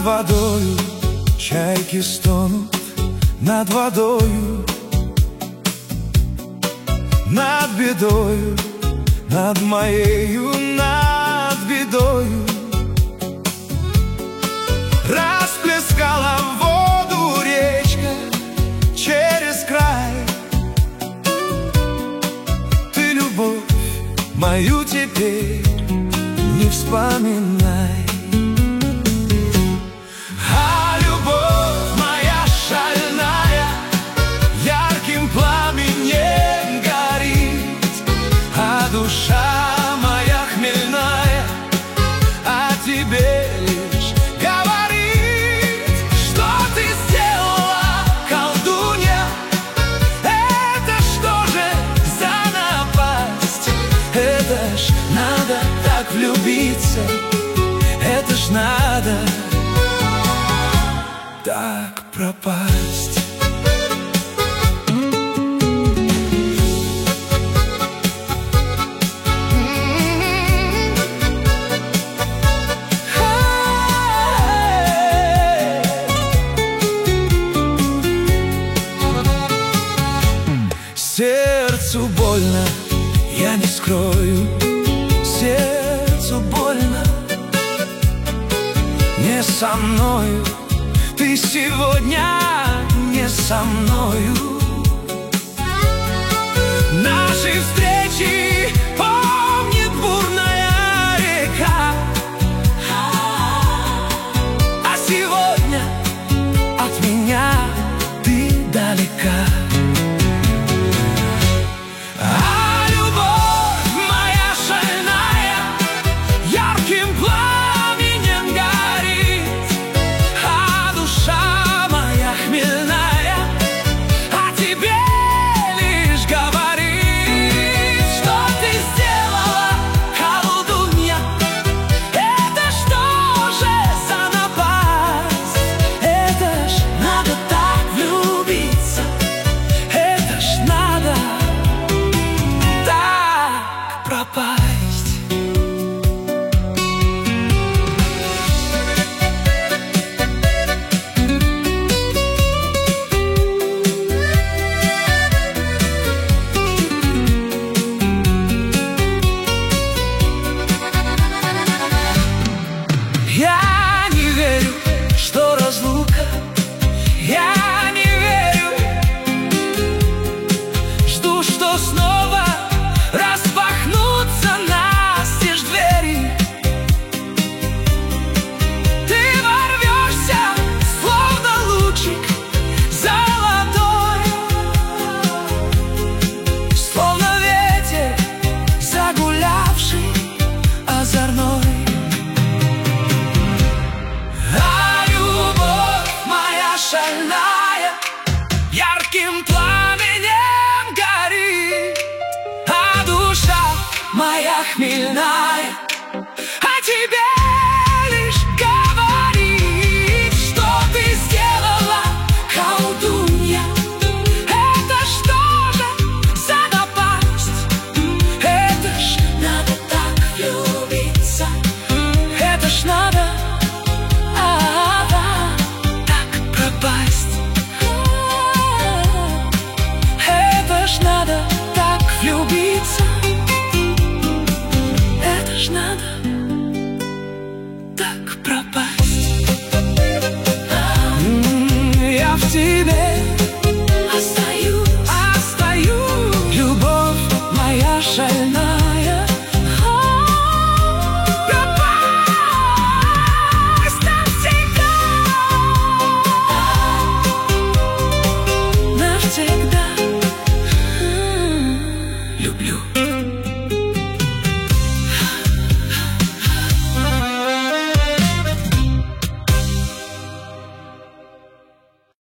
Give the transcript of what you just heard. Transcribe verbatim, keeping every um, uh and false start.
водою чайки стонут, над водою, над бедою, над моею, над бедою. Расплескала воду речка через край. Ты любовь мою теперь не вспоминай. А любовь моя шальная ярким пламенем горит, а душа моя хмельная о тебе лишь говорит. Что ты сделала, колдунья? Это что же за напасть? Это ж надо так влюбиться, это ж надо так пропасть. Сердцу больно, я не скрою, сердцу больно. Не со мною ты сегодня, не со мною. Наши встречи помнит бурная река, а сегодня от меня ты далека. Я не верю, что разлука, я не верю. Жду, что снова распахнутся настежь двери. Ты ворвешься, словно лучик золотой, словно ветер, загулявший озорной. Шальная ярким пламенем горит, а душа моя хмельная о тебе лишь говорит. Что ты сделала, колдунья? Это что же за напасть? Это ж надо так влюбиться, это ж надо это ж надо так влюбиться, это ж надо так пропасть. Я в тебе